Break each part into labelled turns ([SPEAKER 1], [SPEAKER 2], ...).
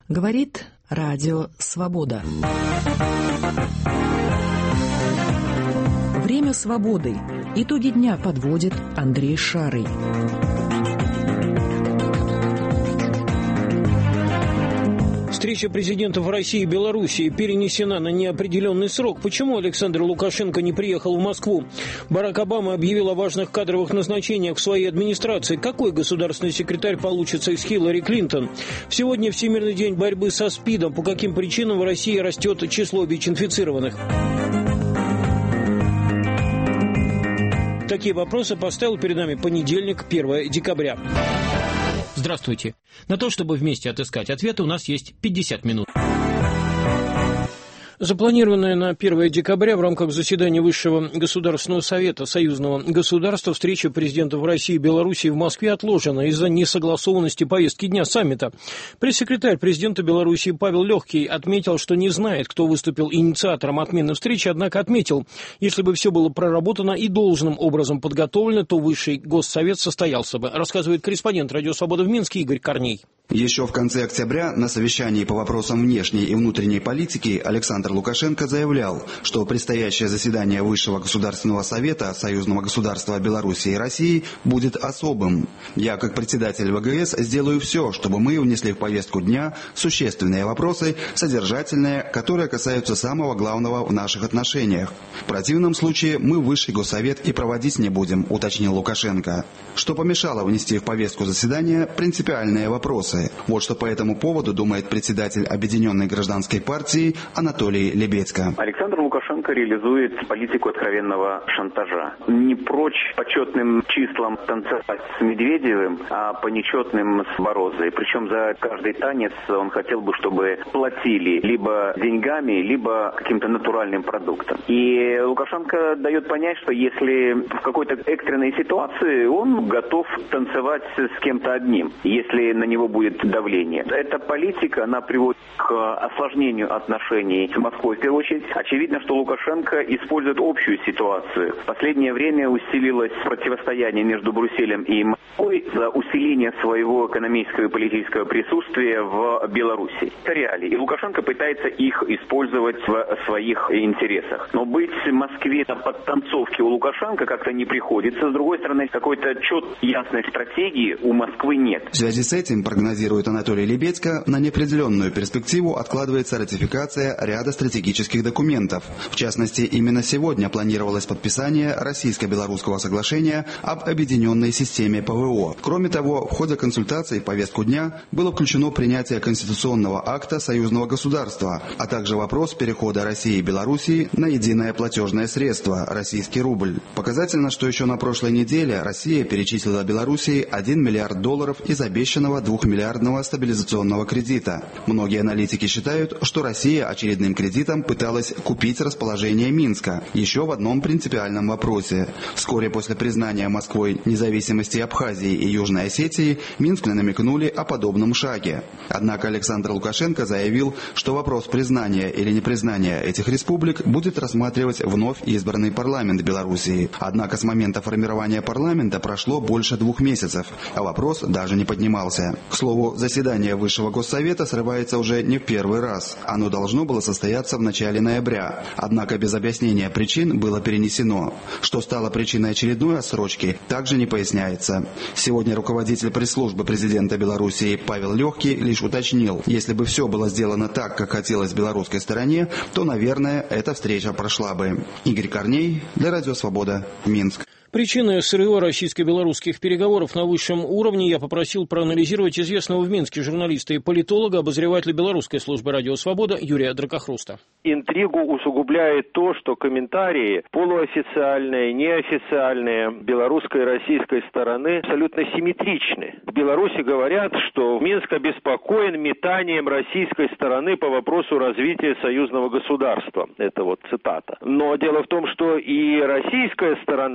[SPEAKER 1] Говорит Радио Свобода. Время свободы. Итоги дня подводит Андрей Шарый.
[SPEAKER 2] Встреча президентов России и Белоруссии перенесена на неопределенный срок. Почему Александр Лукашенко не приехал в Москву? Барак Обама объявил о важных кадровых назначениях в своей администрации. Какой государственный секретарь получится из Хиллари Клинтон? Сегодня Всемирный день борьбы со СПИДом. По каким причинам в России растет число ВИЧ-инфицированных? Такие вопросы поставил перед нами понедельник, 1 декабря. Здравствуйте. На то, чтобы вместе отыскать ответы, у нас есть 50 минут. Запланированная на 1 декабря в рамках заседания Высшего Государственного Совета Союзного государства встреча президентов России и Белоруссии в Москве отложена из-за несогласованности повестки дня саммита. Пресс-секретарь президента Белоруссии Павел Лёгкий отметил, что не знает, кто выступил инициатором отмены встречи, однако отметил, если бы все было проработано и должным образом подготовлено, то Высший Госсовет состоялся бы, рассказывает корреспондент Радио Свобода в Минске Игорь Корней.
[SPEAKER 3] Еще в конце октября на совещании по вопросам внешней и внутренней политики Александр Лукашенко заявлял, что предстоящее заседание Высшего Государственного Совета Союзного государства Беларуси и России будет особым. Я, как председатель ВГС, сделаю все, чтобы мы внесли в повестку дня существенные вопросы, содержательные, которые касаются самого главного в наших отношениях. В противном случае мы Высший Госсовет и проводить не будем, уточнил Лукашенко. Что помешало внести в повестку заседания принципиальные вопросы. Вот что по этому поводу думает председатель Объединенной гражданской партии Анатолий Лебедько.
[SPEAKER 4] Александр Лукашенко реализует политику откровенного шантажа. Не прочь по четным числам танцевать с Медведевым, а по нечетным с Борозой. Причем за каждый танец он хотел бы, чтобы платили либо деньгами, либо каким-то натуральным продуктом. И Лукашенко дает понять, что если в какой-то экстренной ситуации он готов танцевать с кем-то одним, если на него будет давление. Эта политика, она приводит к осложнению отношений с Москвой в первую очередь. Очевидно, что Лукашенко использует общую ситуацию. В последнее время усилилось противостояние между Брюсселем и Москвой за усиление своего экономического и политического присутствия в Беларуси. Это реалии. И Лукашенко пытается их использовать в своих интересах. Но быть в Москве на подтанцовке у Лукашенко как-то не приходится. С другой стороны, какой-то четкой ясной стратегии у Москвы нет.
[SPEAKER 3] В связи с этим, прогнозирует Анатолий Лебедько, на неопределенную перспективу откладывается ратификация ряда стратегических документов. В частности, именно сегодня планировалось подписание российско-белорусского соглашения об объединенной системе ПВО. Кроме того, в ходе консультаций в повестку дня было включено принятие конституционного акта союзного государства, а также вопрос перехода России и Белоруссии на единое платежное средство – российский рубль. Показательно, что еще на прошлой неделе Россия перечислила Белоруссии $1 миллиард из обещанного двухмиллиардного стабилизационного кредита. Многие аналитики считают, что Россия очередным кредитом пыталась купить расположение Минска еще в одном принципиальном вопросе. Вскоре после признания Москвой независимости Абхазии и Южной Осетии Минск намекнули о подобном шаге. Однако Александр Лукашенко заявил, что вопрос признания или непризнания этих республик будет рассматривать вновь избранный парламент Белоруссии. Однако с момента формирования парламента прошло больше 2 месяцев, а вопрос даже не поднимался. К слову, заседание Высшего Госсовета срывается уже не в первый раз. Оно должно было состояться в начале ноября. Однако без объяснения причин было перенесено. Что стало причиной очередной отсрочки, также не поясняется. Сегодня руководитель пресс-службы президента Белоруссии Павел Лёгкий лишь уточнил, если бы все было сделано так, как хотелось белорусской стороне, то, наверное, эта встреча прошла бы. Игорь Корней для Радио Свобода, Минск.
[SPEAKER 2] Причины срыва российско-белорусских переговоров на высшем уровне я попросил проанализировать известного в Минске журналиста и политолога, обозревателя белорусской службы «Радио Свобода» Юрия Дракохруста.
[SPEAKER 5] Интригу усугубляет то, что комментарии полуофициальные, неофициальные белорусской и российской стороны абсолютно симметричны. В Беларуси говорят, что Минск обеспокоен метанием российской стороны по вопросу развития союзного государства. Это вот цитата. Но дело в том, что и российская сторона, российская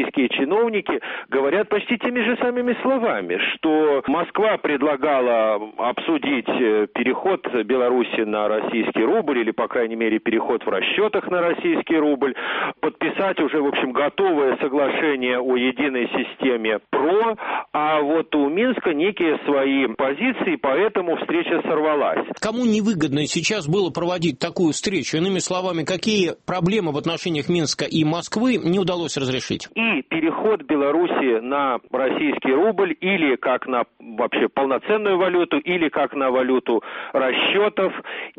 [SPEAKER 5] российские чиновники говорят почти теми же самыми словами, что Москва предлагала обсудить переход Беларуси на российский рубль, или, по крайней мере, переход в расчетах на российский рубль, подписать уже, в общем, готовое соглашение о единой системе ПРО, а вот у Минска некие свои позиции, поэтому встреча сорвалась.
[SPEAKER 2] Кому невыгодно сейчас было проводить такую встречу? Иными словами, какие проблемы в отношениях Минска и Москвы не удалось разрешить?
[SPEAKER 5] И переход Беларуси на российский рубль, или как на вообще полноценную валюту, или как на валюту расчетов,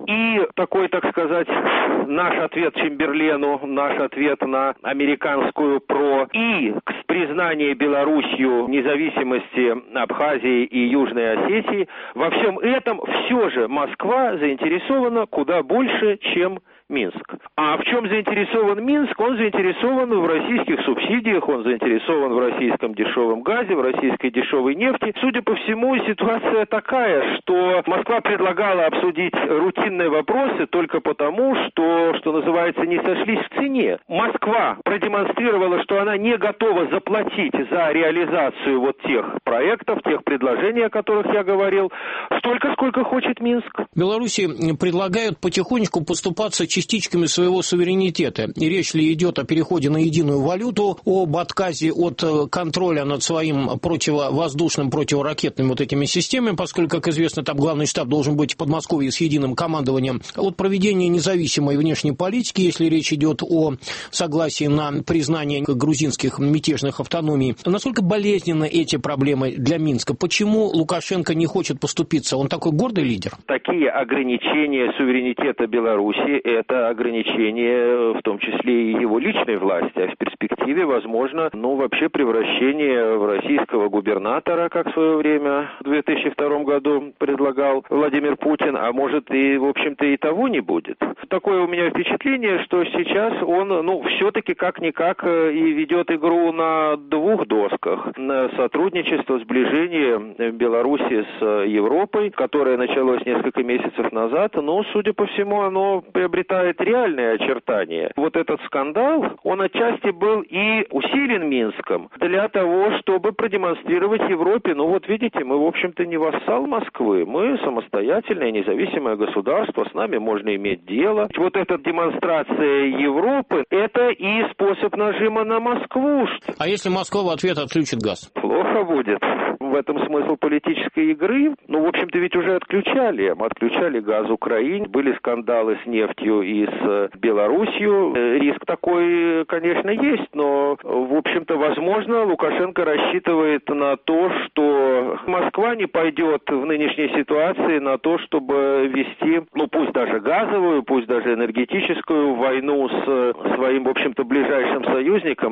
[SPEAKER 5] и такой, так сказать, наш ответ Чемберлену, наш ответ на американскую ПРО, и признание Беларусью независимости Абхазии и Южной Осетии. Во всем этом все же Москва заинтересована куда больше, чем Минск. А в чем заинтересован Минск? Он заинтересован в российских субсидиях, он заинтересован в российском дешевом газе, в российской дешевой нефти. Судя по всему, ситуация такая, что Москва предлагала обсудить рутинные вопросы только потому, что называется, не сошлись в цене. Москва продемонстрировала, что она не готова заплатить за реализацию вот тех проектов, тех предложений, о которых я говорил, столько, сколько хочет Минск.
[SPEAKER 2] Беларуси предлагают потихонечку поступаться частичками своего суверенитета. И речь ли идет о переходе на единую валюту, об отказе от контроля над своим противовоздушным, противоракетным вот этими системами, поскольку, как известно, там главный штаб должен быть в Подмосковье с единым командованием, от проведения независимой внешней политики, если речь идет о согласии на признание грузинских мятежных автономий. Насколько болезненны эти проблемы для Минска? Почему Лукашенко не хочет поступиться? Он такой гордый лидер?
[SPEAKER 5] Такие ограничения суверенитета Беларуси – это ограничение, в том числе и его личной власти, а в перспективе, возможно, вообще превращение в российского губернатора, как в свое время в 2002 году предлагал Владимир Путин, а может и, в общем-то, и того не будет. Такое у меня впечатление, что сейчас он, все-таки как-никак и ведет игру на двух досках. На сотрудничество, сближение Беларуси с Европой, которое началось несколько месяцев назад, но, судя по всему, оно приобретает реальные очертания. Вот этот скандал, он отчасти был и усилен Минском для того, чтобы продемонстрировать Европе, видите, мы, в общем-то, не вассал Москвы, мы самостоятельное независимое государство, с нами можно иметь дело. Вот эта демонстрация Европы, это и способ нажима на Москву.
[SPEAKER 2] А если Москва в ответ отключит газ?
[SPEAKER 5] Плохо будет. В этом смысл политической игры. В общем-то, ведь уже отключали. Отключали газ Украине. Были скандалы с нефтью и с Белоруссию. Риск такой, конечно, есть, но, в общем-то, возможно, Лукашенко рассчитывает на то, что Москва не пойдет в нынешней ситуации на то, чтобы вести, пусть даже газовую, пусть даже энергетическую войну с своим, в общем-то, ближайшим союзником.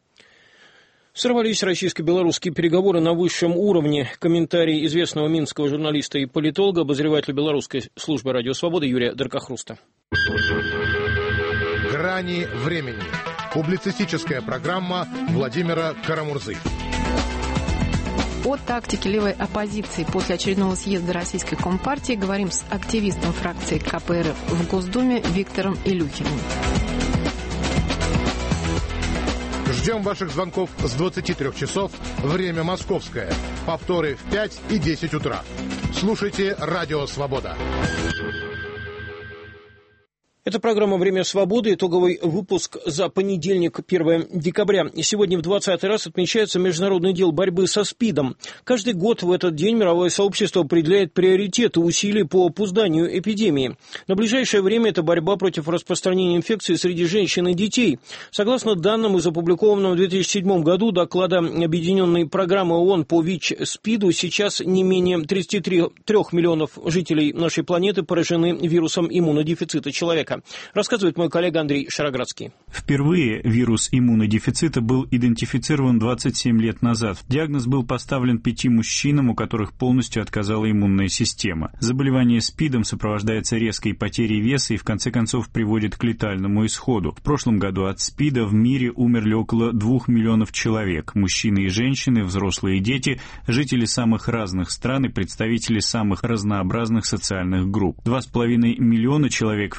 [SPEAKER 2] Сорвались российско-белорусские переговоры на высшем уровне. Комментарий известного минского журналиста и политолога, обозревателя белорусской службы «Радио Свобода» Юрия Даркохруста.
[SPEAKER 6] «Грани времени». Публицистическая программа Владимира Карамурзы.
[SPEAKER 7] О тактике левой оппозиции после очередного съезда Российской Компартии говорим с активистом фракции КПРФ в Госдуме Виктором Илюхиным.
[SPEAKER 6] Ждем ваших звонков с 23 часов, время московское. Повторы в 5 и 10 утра. Слушайте «Радио Свобода».
[SPEAKER 2] Это программа «Время свободы», итоговый выпуск за понедельник, 1 декабря. И сегодня в 20-й раз отмечается Международный день борьбы со СПИДом. Каждый год в этот день мировое сообщество определяет приоритеты усилий по опузданию эпидемии. На ближайшее время это борьба против распространения инфекции среди женщин и детей. Согласно данным из опубликованного в 2007 году доклада Объединенной программы ООН по ВИЧ-СПИДу, сейчас не менее 33 миллионов жителей нашей планеты поражены вирусом иммунодефицита человека. Рассказывает мой коллега Андрей Шароградский.
[SPEAKER 8] Впервые вирус иммунодефицита был идентифицирован 27 лет назад. Диагноз был поставлен 5 мужчинам, у которых полностью отказала иммунная система. Заболевание СПИДом сопровождается резкой потерей веса и в конце концов приводит к летальному исходу. В прошлом году от СПИДа в мире умерли около 2 миллионов человек. Мужчины и женщины, взрослые и дети, жители самых разных стран и представители самых разнообразных социальных групп. 2,5 миллиона человек в минувшем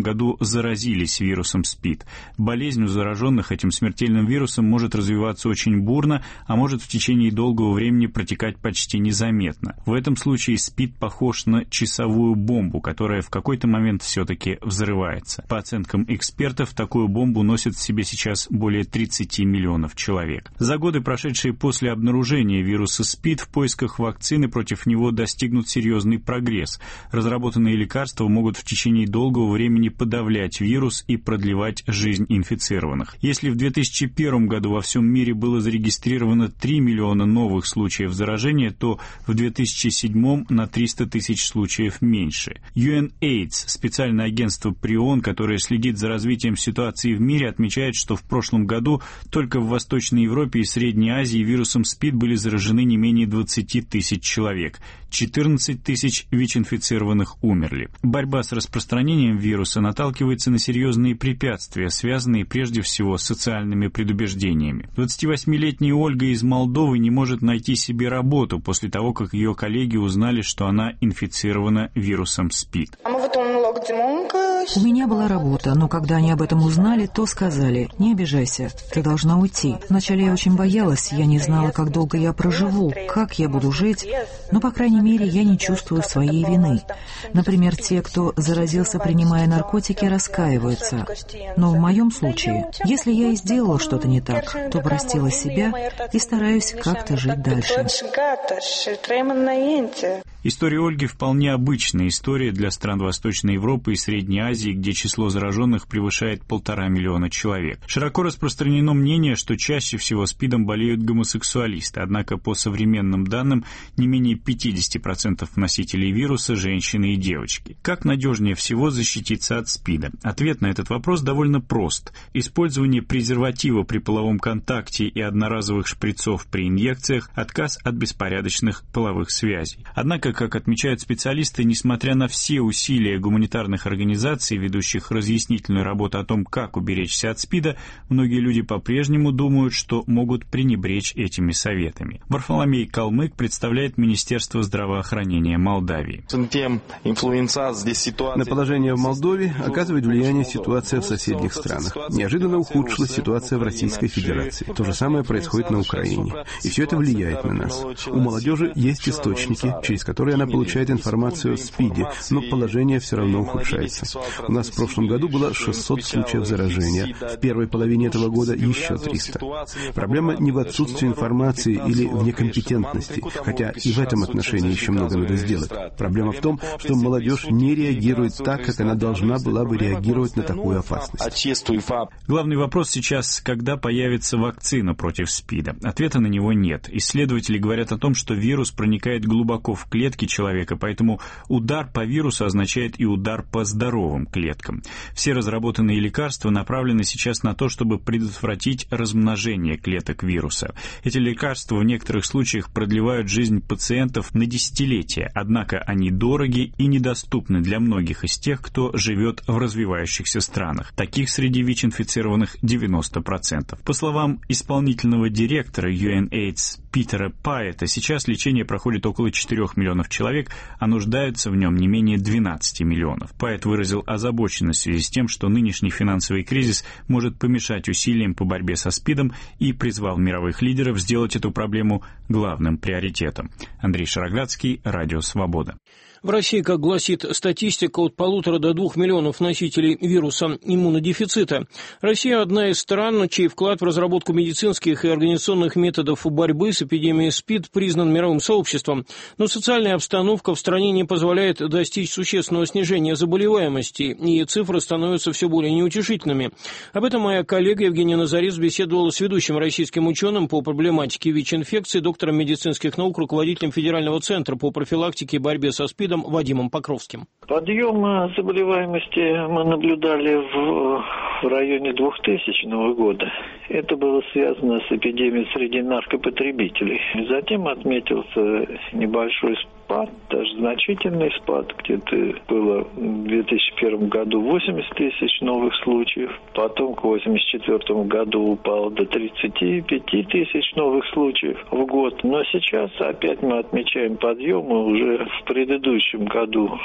[SPEAKER 8] этом году заразились вирусом СПИД. Болезнь у зараженных этим смертельным вирусом может развиваться очень бурно, а может в течение долгого времени протекать почти незаметно. В этом случае СПИД похож на часовую бомбу, которая в какой-то момент все-таки взрывается. По оценкам экспертов, такую бомбу носит в себе сейчас более 30 миллионов человек. За годы, прошедшие после обнаружения вируса СПИД, в поисках вакцины против него достигнут серьезный прогресс. Разработанные лекарства могут в течение долгого времени подавлять вирус и продлевать жизнь инфицированных. Если в 2001 году во всем мире было зарегистрировано 3 миллиона новых случаев заражения, то в 2007 на 300 тысяч случаев меньше. UNAIDS, специальное агентство при ООН, которое следит за развитием ситуации в мире, отмечает, что в прошлом году только в Восточной Европе и Средней Азии вирусом СПИД были заражены не менее 20 тысяч человек. 14 тысяч ВИЧ-инфицированных умерли. Борьба с распространением вируса наталкивается на серьезные препятствия, связанные прежде всего с социальными предубеждениями. 28-летняя Ольга из Молдовы не может найти себе работу после того, как ее коллеги узнали, что она инфицирована вирусом СПИД.
[SPEAKER 1] У меня была работа, но когда они об этом узнали, то сказали: «Не обижайся, ты должна уйти». Вначале я очень боялась, я не знала, как долго я проживу, как я буду жить, но, по крайней мере, я не чувствую своей вины. Например, те, кто заразился, принимая наркотики, раскаиваются. Но в моем случае, если я и сделала что-то не так, то простила себя и стараюсь как-то жить дальше.
[SPEAKER 8] История Ольги вполне обычная история для стран Восточной Европы и Средней Азии, где число зараженных превышает 1,5 миллиона человек. Широко распространено мнение, что чаще всего СПИДом болеют гомосексуалисты, однако по современным данным не менее 50% носителей вируса – женщины и девочки. Как надежнее всего защититься от СПИДа? Ответ на этот вопрос довольно прост. Использование презерватива при половом контакте и одноразовых шприцов при инъекциях, отказ от беспорядочных половых связей. Однако, как отмечают специалисты, несмотря на все усилия гуманитарных организаций, ведущих разъяснительную работу о том, как уберечься от СПИДа, многие люди по-прежнему думают, что могут пренебречь этими советами. Варфоломей Калмык представляет Министерство здравоохранения Молдавии.
[SPEAKER 9] На положение в Молдове оказывает влияние ситуация в соседних странах. Неожиданно ухудшилась ситуация в Российской Федерации. То же самое происходит на Украине. И все это влияет на нас. У молодежи есть источники, через которые она получает информацию о СПИДе, но положение все равно ухудшается. У нас в прошлом году было 600 случаев заражения, в первой половине этого года еще 300. Проблема не в отсутствии информации или в некомпетентности, хотя и в этом отношении еще много надо сделать. Проблема в том, что молодежь не реагирует так, как она должна была бы реагировать на такую опасность.
[SPEAKER 8] Главный вопрос сейчас, когда появится вакцина против СПИДа. Ответа на него нет. Исследователи говорят о том, что вирус проникает глубоко в клетки человека, поэтому удар по вирусу означает и удар по здоровым клеткам. Все разработанные лекарства направлены сейчас на то, чтобы предотвратить размножение клеток вируса. Эти лекарства в некоторых случаях продлевают жизнь пациентов на десятилетия, однако они дороги и недоступны для многих из тех, кто живет в развивающихся странах. Таких среди ВИЧ-инфицированных 90%. По словам исполнительного директора UNAIDS Питера Пайета, сейчас лечение проходит около 4 миллионов человек, а нуждаются в нем не менее 12 миллионов. Пайет выразил озабоченность в связи с тем, что нынешний финансовый кризис может помешать усилиям по борьбе со СПИДом, и призвал мировых лидеров сделать эту проблему главным приоритетом. Андрей Шароградский, Радио Свобода.
[SPEAKER 2] В России, как гласит статистика, от 1,5 до 2 миллионов носителей вируса иммунодефицита. Россия – одна из стран, чей вклад в разработку медицинских и организационных методов борьбы с эпидемией СПИД признан мировым сообществом. Но социальная обстановка в стране не позволяет достичь существенного снижения заболеваемости, и цифры становятся все более неутешительными. Об этом моя коллега Евгения Назарец беседовала с ведущим российским ученым по проблематике ВИЧ-инфекции, доктором медицинских наук, руководителем Федерального центра по профилактике и борьбе со СПИДом Вадимом Покровским.
[SPEAKER 10] Подъем заболеваемости мы наблюдали в районе 2000 года. Это было связано с эпидемией среди наркопотребителей. Затем отметился небольшой спад, даже значительный спад. Где-то было в 2001 году 80 тысяч новых случаев. Потом к 1984 году упало до 35 тысяч новых случаев в год. Но сейчас опять мы отмечаем подъемы. Уже в предыдущем году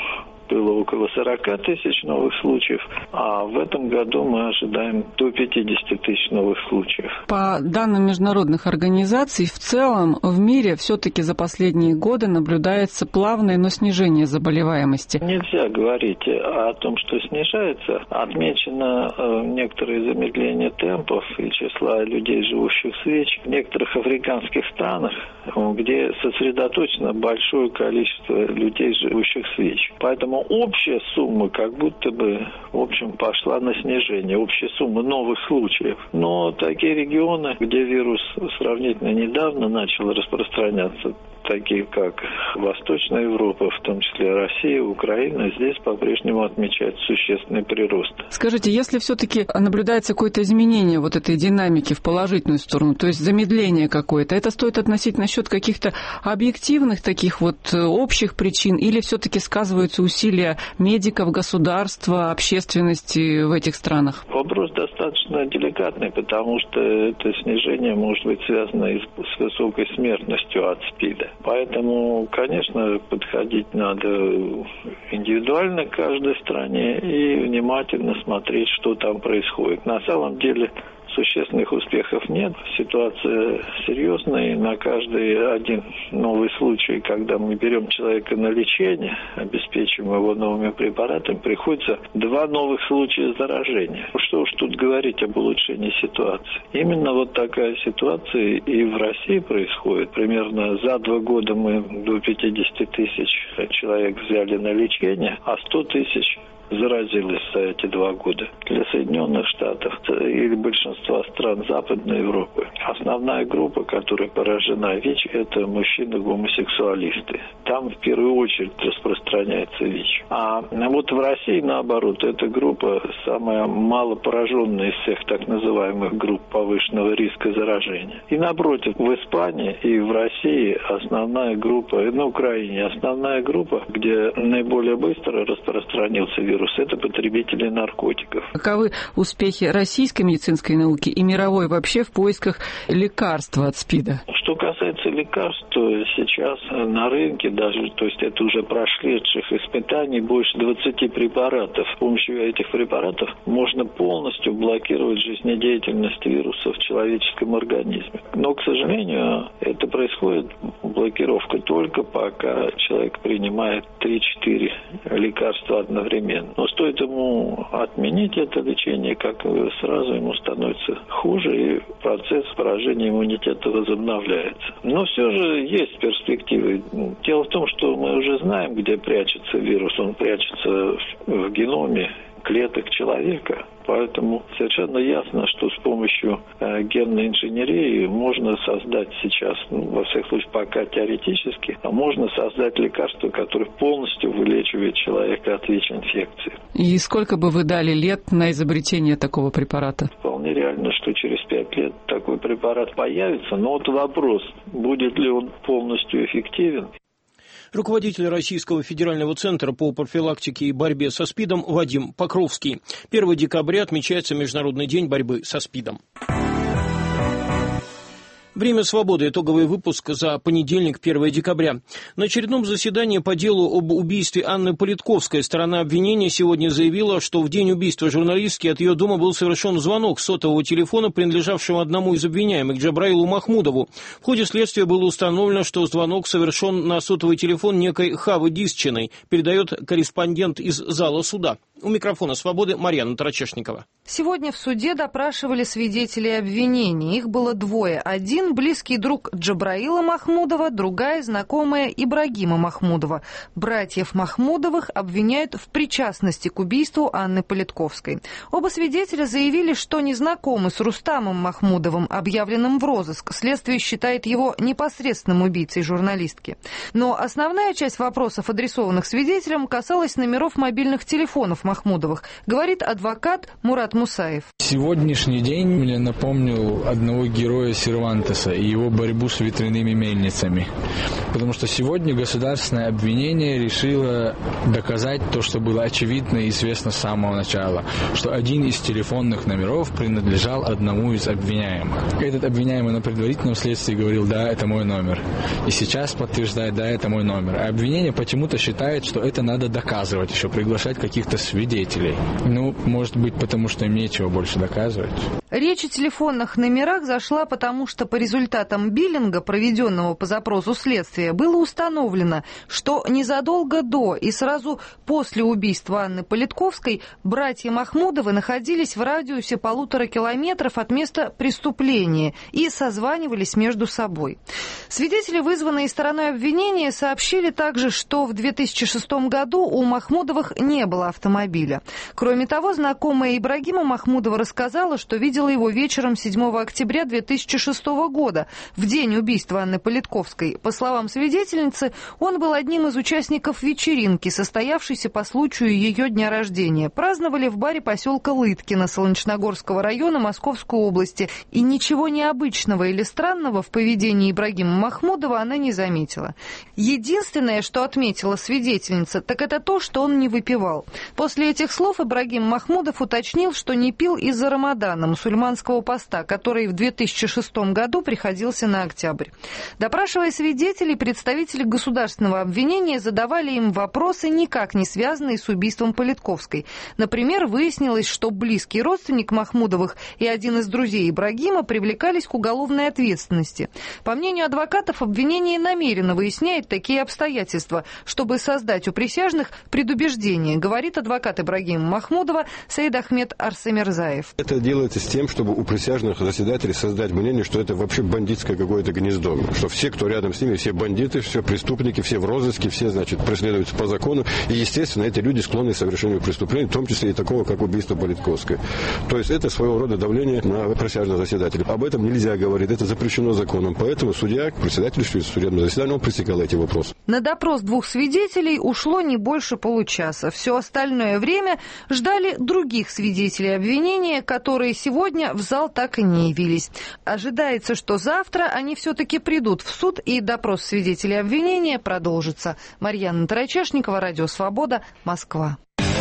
[SPEAKER 10] было около 40 тысяч новых случаев, а в этом году мы ожидаем до 50 тысяч новых случаев.
[SPEAKER 11] По данным международных организаций, в целом в мире все-таки за последние годы наблюдается плавное, но снижение заболеваемости.
[SPEAKER 10] Нельзя говорить о том, что снижается. Отмечено некоторые замедления темпов и числа людей, живущих с ВИЧ, в некоторых африканских странах, где сосредоточено большое количество людей, живущих с ВИЧ. Поэтому общая сумма как будто бы, в общем, пошла на снижение. Общая сумма новых случаев. Но такие регионы, где вирус сравнительно недавно начал распространяться, такие как Восточная Европа, в том числе Россия, Украина, здесь по-прежнему отмечают существенный прирост.
[SPEAKER 11] Скажите, если все-таки наблюдается какое-то изменение вот этой динамики в положительную сторону, то есть замедление какое-то, это стоит относить насчет каких-то объективных таких вот общих причин, или все-таки сказываются усилия медиков, государства, общественности в этих странах?
[SPEAKER 10] Вопрос достаточно деликатный, потому что это снижение может быть связано и с высокой смертностью от СПИДа. Поэтому, конечно, подходить надо индивидуально к каждой стране и внимательно смотреть, что там происходит. На самом деле существенных успехов нет. Ситуация серьезная, и на каждый один новый случай, когда мы берем человека на лечение, обеспечиваем его новыми препаратами, приходится 2 новых случая заражения. Что уж тут говорить об улучшении ситуации. Именно вот такая ситуация и в России происходит. Примерно за 2 года мы до 50 тысяч человек взяли на лечение, а 100 тысяч заразилась за эти 2 года. Для Соединенных Штатов или большинства стран Западной Европы основная группа, которая поражена ВИЧ, это мужчины-гомосексуалисты. Там в первую очередь распространяется ВИЧ. А вот в России, наоборот, эта группа самая мало пораженная из всех так называемых групп повышенного риска заражения. И напротив, в Испании и в России основная группа, и на Украине основная группа, где наиболее быстро распространился вирус, это потребители наркотиков.
[SPEAKER 11] Каковы успехи российской медицинской науки и мировой вообще в поисках лекарства от СПИДа?
[SPEAKER 10] Что касается лекарств, то сейчас на рынке даже, то есть это уже прошедших испытаний, больше 20 препаратов. С помощью этих препаратов можно полностью блокировать жизнедеятельность вируса в человеческом организме. Но, к сожалению, это происходит, блокировка, только пока человек принимает 3-4 лекарства одновременно. Но стоит ему отменить это лечение, как сразу ему становится хуже, и процесс поражения иммунитета возобновляется. Но все же есть перспективы. Дело в том, что мы уже знаем, где прячется вирус. Он прячется в геноме клеток человека. Поэтому совершенно ясно, что с помощью генной инженерии можно создать сейчас, во всех случаях пока теоретически, можно создать лекарство, которое полностью вылечивает человека от ВИЧ-инфекции.
[SPEAKER 11] И сколько бы вы дали лет на изобретение такого препарата?
[SPEAKER 10] Вполне реально, что через 5 лет такой препарат появится, но вот вопрос, будет ли он полностью эффективен.
[SPEAKER 2] Руководитель Российского федерального центра по профилактике и борьбе со СПИДом Вадим Покровский. 1 декабря отмечается Международный день борьбы со СПИДом. Время свободы. Итоговый выпуск за понедельник, 1 декабря. На очередном заседании по делу об убийстве Анны Политковской сторона обвинения сегодня заявила, что в день убийства журналистки от ее дома был совершен звонок с сотового телефона, принадлежавшего одному из обвиняемых, Джабраилу Махмудову. В ходе следствия было установлено, что звонок совершен на сотовый телефон некой Хавы Дисчиной, передает корреспондент из зала суда. У микрофона «Свободы» Марьяна Тарачешникова.
[SPEAKER 12] Сегодня в суде допрашивали свидетелей обвинений. Их было 2. Один – близкий друг Джабраила Махмудова, другая – знакомая Ибрагима Махмудова. Братьев Махмудовых обвиняют в причастности к убийству Анны Политковской. Оба свидетеля заявили, что не знакомы с Рустамом Махмудовым, объявленным в розыск. Следствие считает его непосредственным убийцей журналистки. Но основная часть вопросов, адресованных свидетелям, касалась номеров мобильных телефонов Махмудовых. Махмудовых, говорит адвокат Мурат Мусаев.
[SPEAKER 13] Сегодняшний день мне напомнил одного героя Сервантеса и его борьбу с ветряными мельницами. Потому что сегодня государственное обвинение решило доказать то, что было очевидно и известно с самого начала, что один из телефонных номеров принадлежал одному из обвиняемых. Этот обвиняемый на предварительном следствии говорил: да, это мой номер. И сейчас подтверждает: да, это мой номер. А обвинение почему-то считает, что это надо доказывать, еще приглашать каких-то свидетелей. Ну, может быть, потому что им нечего больше доказывать.
[SPEAKER 12] Речь о телефонных номерах зашла потому, что по результатам биллинга, проведенного по запросу следствия, было установлено, что незадолго до и сразу после убийства Анны Политковской братья Махмудовы находились в радиусе 1,5 километров от места преступления и созванивались между собой. Свидетели, вызванные стороной обвинения, сообщили также, что в 2006 году у Махмудовых не было автомобиля. Кроме того, знакомая Ибрагима Махмудова рассказала, что видела его вечером 7 октября 2006 года, в день убийства Анны Политковской. По словам свидетельницы, он был одним из участников вечеринки, состоявшейся по случаю ее дня рождения. Праздновали в баре поселка Лыткино Солнечногорского района Московской области, и ничего необычного или странного в поведении Ибрагима Махмудова она не заметила. Единственное, что отметила свидетельница, так это то, что он не выпивал. После этих слов Ибрагим Махмудов уточнил, что не пил из-за Рамадана, мусульманского поста, который в 2006 году приходился на октябрь. Допрашивая свидетелей, представители государственного обвинения задавали им вопросы, никак не связанные с убийством Политковской. Например, выяснилось, что близкий родственник Махмудовых и один из друзей Ибрагима привлекались к уголовной ответственности. По мнению адвокатов, обвинение намеренно выясняет такие обстоятельства, чтобы создать у присяжных предубеждение, говорит адвокат Ибрагима Махмудова Саид Ахмед Арсемирзаев.
[SPEAKER 14] Это делается с тем, чтобы у присяжных заседателей создать мнение, что это вообще бандитское какое-то гнездо, что все, кто рядом с ними, все бандиты, все преступники, все в розыске, все, значит, преследуются по закону, и, естественно, эти люди склонны к совершению преступлений, в том числе и такого, как убийство Политковской. То есть это своего рода давление на присяжных заседателей. Об этом нельзя говорить, это запрещено законом, поэтому судья, председатель судебного заседания, он пресекал эти вопросы.
[SPEAKER 12] На допрос двух свидетелей ушло не больше получаса. Все остальное время ждали других свидетелей обвинения, которые сегодня в зал так и не явились. Ожидается, что завтра они все-таки придут в суд, и допрос свидетелей обвинения продолжится. Марьяна Тарачешникова, Радио Свобода, Москва.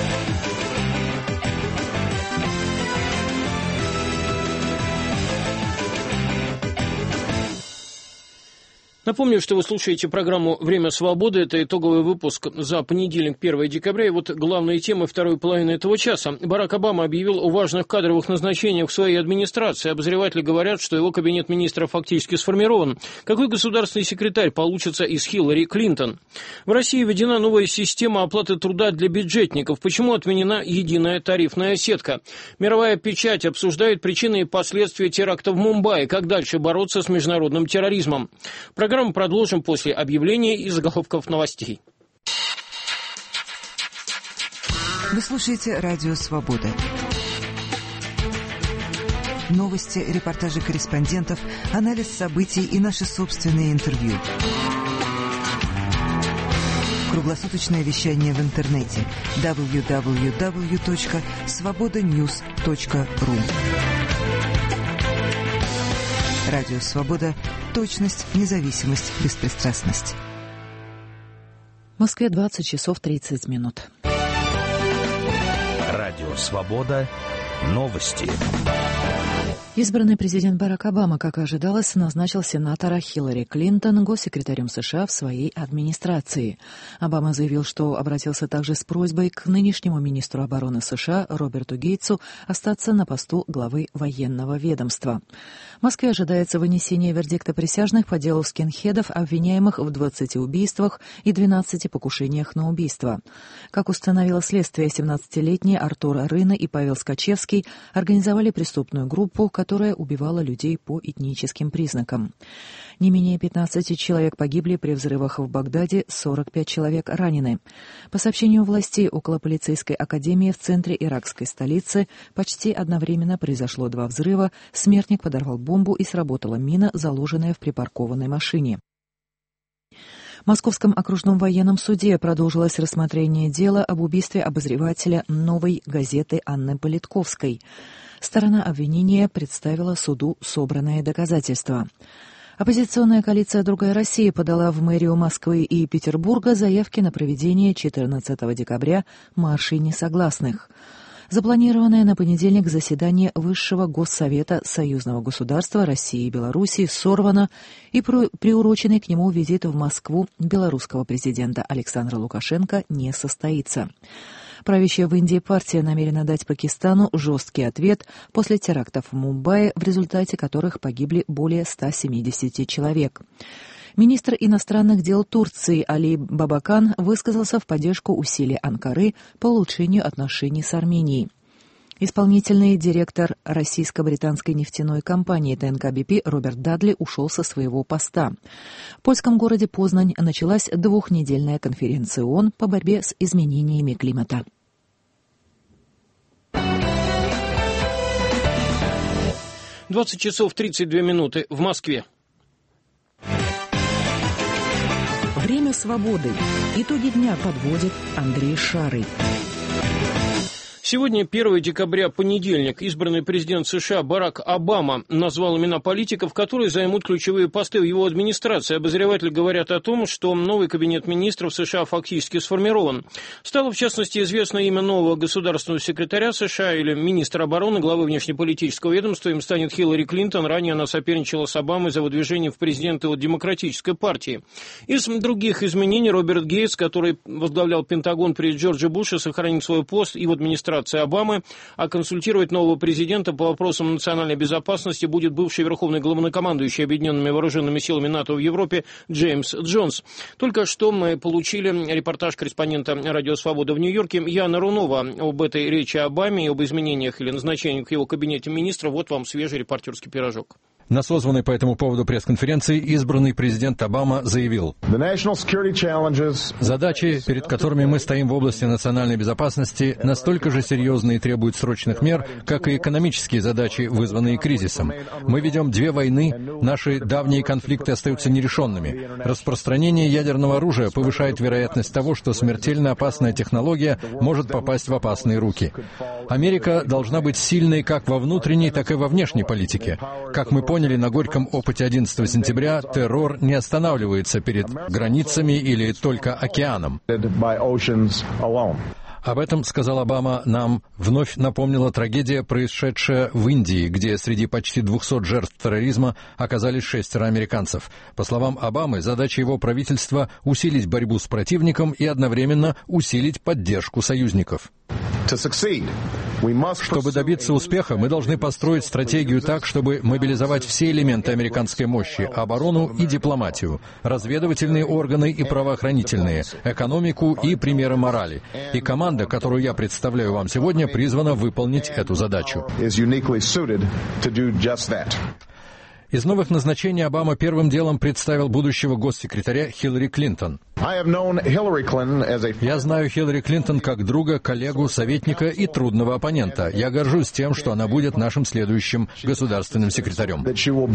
[SPEAKER 2] Напомню, что вы слушаете программу «Время свободы». Это итоговый выпуск за понедельник, 1 декабря. И вот главные темы второй половины этого часа. Барак Обама объявил о важных кадровых назначениях в своей администрации. Обозреватели говорят, что его кабинет министров фактически сформирован. Какой государственный секретарь получится из Хиллари Клинтон? В России введена новая система оплаты труда для бюджетников. Почему отменена единая тарифная сетка? Мировая печать обсуждает причины и последствия теракта в Мумбаи. Как дальше бороться с международным терроризмом? Программу продолжим после объявления и заголовков новостей.
[SPEAKER 15] Вы слушаете Радио Свобода. Новости, репортажи корреспондентов, анализ событий и наши собственные интервью. Круглосуточное вещание в интернете www.svobodanews.ru. Радио Свобода. Точность, независимость, беспристрастность.
[SPEAKER 1] В Москве 20 часов 30 минут.
[SPEAKER 16] Радио Свобода. Новости.
[SPEAKER 1] Избранный президент Барак Обама, как и ожидалось, назначил сенатора Хиллари Клинтон госсекретарем США в своей администрации. Обама заявил, что обратился также с просьбой к нынешнему министру обороны США Роберту Гейтсу остаться на посту главы военного ведомства. В Москве ожидается вынесение вердикта присяжных по делу скинхедов, обвиняемых в 20 убийствах и 12 покушениях на убийство. Как установило следствие, 17-летние Артур Рына и Павел Скачевский организовали преступную группу, которая убивала людей по этническим признакам. Не менее 15 человек погибли при взрывах в Багдаде, 45 человек ранены. По сообщению властей, около полицейской академии в центре иракской столицы почти одновременно произошло 2 взрыва, смертник подорвал бомбу и сработала мина, заложенная в припаркованной машине. В Московском окружном военном суде продолжилось рассмотрение дела об убийстве обозревателя «Новой газеты» Анны Политковской. Сторона обвинения представила суду собранные доказательства. Оппозиционная коалиция «Другая Россия» подала в мэрию Москвы и Петербурга заявки на проведение 14 декабря маршей несогласных. Запланированное на понедельник заседание Высшего Госсовета союзного государства России и Белоруссии сорвано, и приуроченный к нему визит в Москву белорусского президента Александра Лукашенко не состоится. Правящая в Индии партия намерена дать Пакистану жесткий ответ после терактов в Мумбаи, в результате которых погибли более 170 человек. Министр иностранных дел Турции Али Бабакан высказался в поддержку усилий Анкары по улучшению отношений с Арменией. Исполнительный директор российско-британской нефтяной компании ТНК БП Роберт Дадли ушел со своего поста. В польском городе Познань началась двухнедельная конференция ООН по борьбе с изменениями климата.
[SPEAKER 2] «20:32 в Москве».
[SPEAKER 1] Время свободы. Итоги дня подводит Андрей Шарый.
[SPEAKER 2] Сегодня, 1 декабря, понедельник, избранный президент США Барак Обама назвал имена политиков, которые займут ключевые посты в его администрации. Обозреватели говорят о том, что новый кабинет министров США фактически сформирован. Стало, в частности, известно имя нового государственного секретаря США или министра обороны, главы внешнеполитического ведомства. Им станет Хиллари Клинтон. Ранее она соперничала с Обамой за выдвижение в президенты от Демократической партии. Из других изменений Роберт Гейтс, который возглавлял Пентагон при Джордже Буше, сохранит свой пост и в администрации Обамы, а консультировать нового президента по вопросам национальной безопасности будет бывший верховный главнокомандующий Объединенными вооруженными силами НАТО в Европе Джеймс Джонс. Только что мы получили репортаж корреспондента «Радио Свобода» в Нью-Йорке Яна Рунова об этой речи Обаме и об изменениях или назначениях в его кабинете министра. Вот вам свежий репортерский пирожок.
[SPEAKER 17] На созванной по этому поводу пресс-конференции избранный президент Обама заявил: «Задачи, перед которыми мы стоим в области национальной безопасности, настолько же серьезны и требуют срочных мер, как и экономические задачи, вызванные кризисом. Мы ведем 2 войны, наши давние конфликты остаются нерешенными. Распространение ядерного оружия повышает вероятность того, что смертельно опасная технология может попасть в опасные руки. Америка должна быть сильной как во внутренней, так и во внешней политике. Как мы поняли на горьком опыте 11 сентября, террор не останавливается перед границами или только океаном». Об этом, сказал Обама, нам вновь напомнила трагедия, происшедшая в Индии, где среди почти 200 жертв терроризма оказались 6 американцев. По словам Обамы, задача его правительства — усилить борьбу с противником и одновременно усилить поддержку союзников. Чтобы добиться успеха, мы должны построить стратегию так, чтобы мобилизовать все элементы американской мощи, оборону и дипломатию, разведывательные органы и правоохранительные, экономику и примеры морали. И команда, которую я представляю вам сегодня, призвана выполнить эту задачу. Из новых назначений Обама первым делом представил будущего госсекретаря Хиллари Клинтон. «Я знаю Хиллари Клинтон как друга, коллегу, советника и трудного оппонента. Я горжусь тем, что она будет нашим следующим государственным секретарем».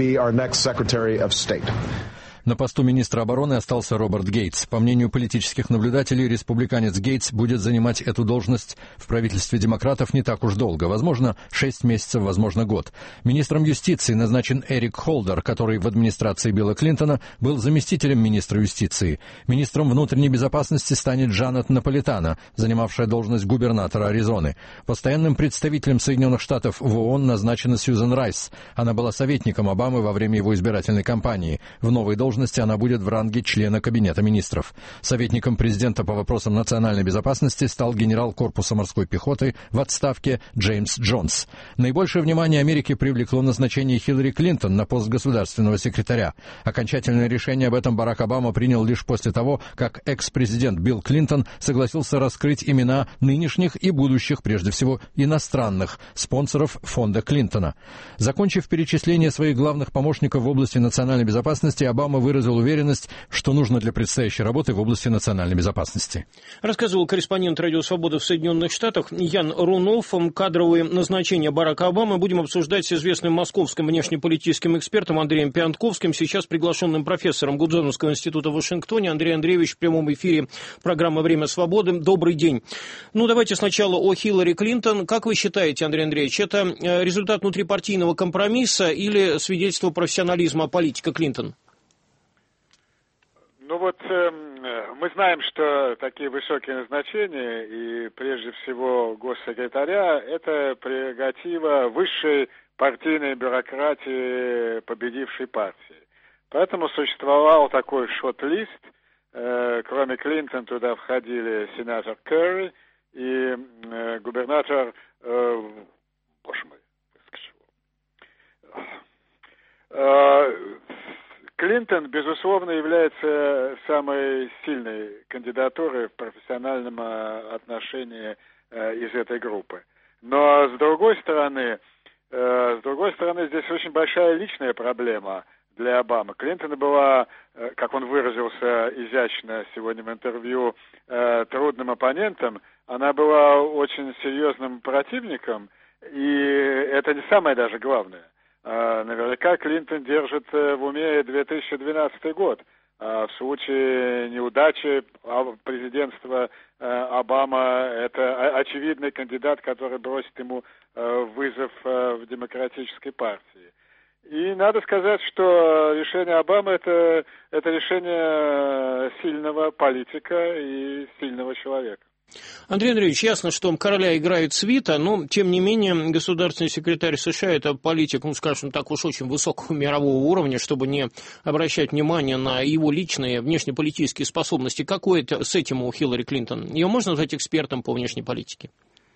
[SPEAKER 17] На посту министра обороны остался Роберт Гейтс. По мнению политических наблюдателей, республиканец Гейтс будет занимать эту должность в правительстве демократов не так уж долго, возможно, 6 месяцев, возможно, год. Министром юстиции назначен Эрик Холдер, который в администрации Билла Клинтона был заместителем министра юстиции. Министром внутренней безопасности станет Джанет Наполитано, занимавшая должность губернатора Аризоны. Постоянным представителем Соединенных Штатов в ООН назначена Сьюзен Райс. Она была советником Обамы во время его избирательной кампании. В новой должности она будет в ранге члена Кабинета министров. Советником президента по вопросам национальной безопасности стал генерал корпуса морской пехоты в отставке Джеймс Джонс. Наибольшее внимание Америки привлекло назначение Хиллари Клинтон на пост государственного секретаря. Окончательное решение об этом Барак Обама принял лишь после того, как экс-президент Билл Клинтон согласился раскрыть имена нынешних и будущих, прежде всего иностранных, спонсоров фонда Клинтона. Закончив перечисление своих главных помощников в области национальной безопасности, Обама выразил уверенность, что нужно для предстоящей работы в области национальной безопасности.
[SPEAKER 2] Рассказывал корреспондент «Радио Свобода» в Соединенных Штатах Ян Рунов. Кадровые назначения Барака Обамы будем обсуждать с известным московским внешнеполитическим экспертом Андреем Пиантковским, сейчас приглашенным профессором Гудзоновского института в Вашингтоне. Андрей Андреевич в прямом эфире программы «Время свободы». Добрый день. Давайте сначала о Хиллари Клинтон. Как вы считаете, Андрей Андреевич, это результат внутрипартийного компромисса или свидетельство профессионализма политика Клинтон?
[SPEAKER 18] Мы знаем, что такие высокие назначения, и прежде всего госсекретаря, это прерогатива высшей партийной бюрократии победившей партии. Поэтому существовал такой шорт-лист. Кроме Клинтон туда входили сенатор Керри и губернатор... Боже мой, Клинтон, безусловно, является самой сильной кандидатурой в профессиональном отношении из этой группы. Но с другой стороны, здесь очень большая личная проблема для Обамы. Клинтон была, как он выразился изящно сегодня в интервью, трудным оппонентом. Она была очень серьезным противником, и это не самое даже главное. Наверняка Клинтон держит в уме 2012 год. В случае неудачи президентства Обама это очевидный кандидат, который бросит ему вызов в демократической партии. И надо сказать, что решение Обамы это решение сильного политика и сильного человека.
[SPEAKER 2] Андрей Андреевич, ясно, что короля играет свита, но, тем не менее, государственный секретарь США – это политик, скажем так, уж очень высокого мирового уровня, чтобы не обращать внимания на его личные внешнеполитические способности. Какой это с этим у Хиллари Клинтон? Ее можно назвать экспертом по внешней политике?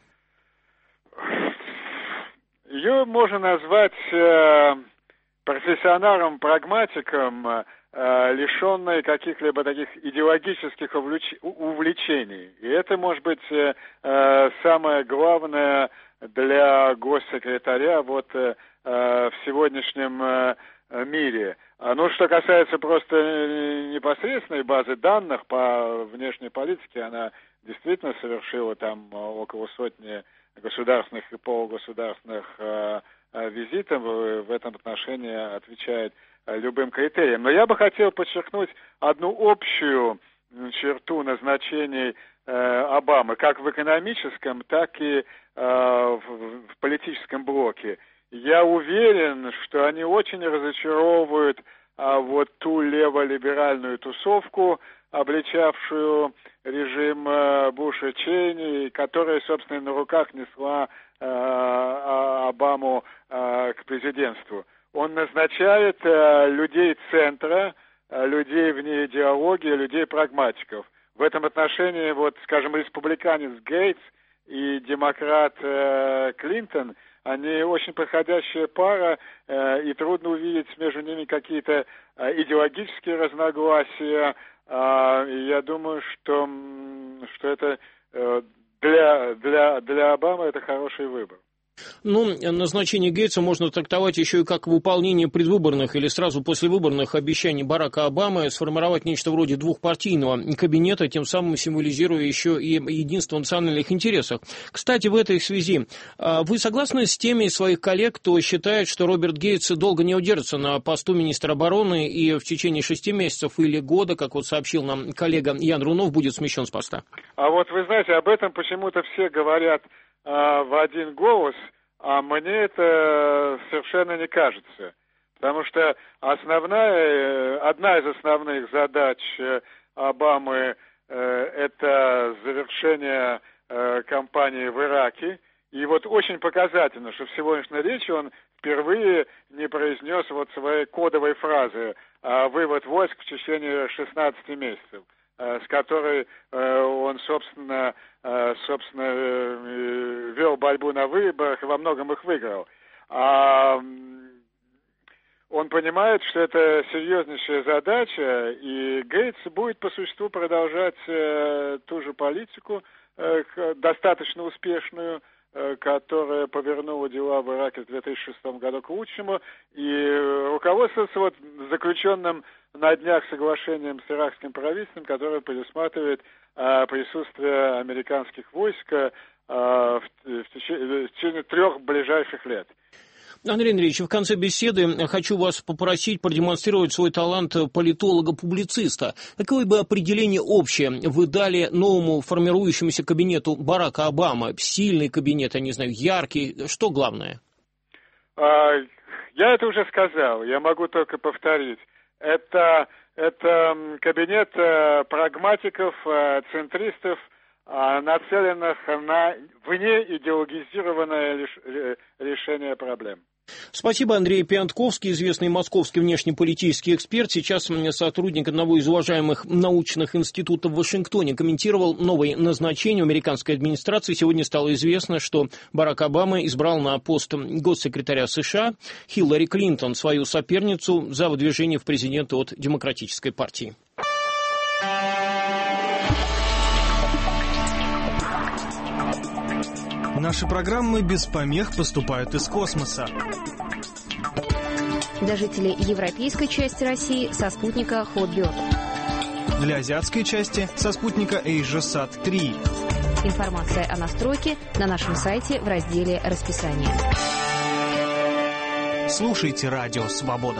[SPEAKER 18] Ее можно назвать профессионалом, прагматиком, лишенной каких-либо таких идеологических увлечений. И это, может быть, самое главное для госсекретаря в сегодняшнем мире. Что касается просто непосредственной базы данных по внешней политике, она действительно совершила там около сотни государственных и полугосударственных визитов, в этом отношении отвечает любым критериям. Но я бы хотел подчеркнуть одну общую черту назначений Обамы, как в экономическом, так и в политическом блоке. Я уверен, что они очень разочаровывают ту леволиберальную тусовку, обличавшую режим Буша Чейни, которая, собственно, на руках несла Обаму к президентству. Он назначает людей центра, людей вне идеологии, людей прагматиков. В этом отношении, скажем, республиканец Гейтс и демократ Клинтон, они очень подходящая пара, и трудно увидеть между ними какие-то идеологические разногласия. И я думаю, что это для Обамы это хороший выбор.
[SPEAKER 2] Назначение Гейтса можно трактовать еще и как выполнение предвыборных или сразу послевыборных обещаний Барака Обамы сформировать нечто вроде двухпартийного кабинета, тем самым символизируя еще и единство в национальных интересах. Кстати, в этой связи, вы согласны с теми своих коллег, кто считает, что Роберт Гейтс долго не удержится на посту министра обороны и в течение 6 месяцев или года, как сообщил нам коллега Ян Рунов, будет смещен с поста?
[SPEAKER 18] Вы знаете, об этом почему-то все говорят в один голос, а мне это совершенно не кажется. Потому что одна из основных задач Обамы это завершение кампании в Ираке. И очень показательно, что в сегодняшней речи он впервые не произнес своей кодовой фразы «вывод войск в течение 16 месяцев», с которой он, собственно, вел борьбу на выборах и во многом их выиграл. Он понимает, что это серьезнейшая задача, и Гейтс будет по существу продолжать ту же политику, достаточно успешную, которая повернула дела в Ираке в 2006 году к лучшему, и руководствоваться заключенным на днях соглашением с иракским правительством, которое предусматривает присутствие американских войск в течение 3 ближайших лет.
[SPEAKER 2] Андрей Андреевич, в конце беседы хочу вас попросить продемонстрировать свой талант политолога-публициста. Какое бы определение общее вы дали новому формирующемуся кабинету Барака Обамы? Сильный кабинет, я не знаю, яркий. Что главное?
[SPEAKER 18] Я это уже сказал, я могу только повторить. Это кабинет прагматиков, центристов, нацеленных на внеидеологизированное решение проблем.
[SPEAKER 2] Спасибо, Андрей Пиантковский, известный московский внешнеполитический эксперт, сейчас сотрудник одного из уважаемых научных институтов в Вашингтоне, комментировал новые назначения американской администрации. Сегодня стало известно, что Барак Обама избрал на пост госсекретаря США Хиллари Клинтон, свою соперницу за выдвижение в президенты от Демократической партии.
[SPEAKER 19] Наши программы без помех поступают из космоса.
[SPEAKER 20] Для жителей европейской части России со спутника Hotbird.
[SPEAKER 19] Для азиатской части со спутника AsiaSat-3.
[SPEAKER 20] Информация о настройке на нашем сайте в разделе «Расписание».
[SPEAKER 19] Слушайте «Радио Свобода».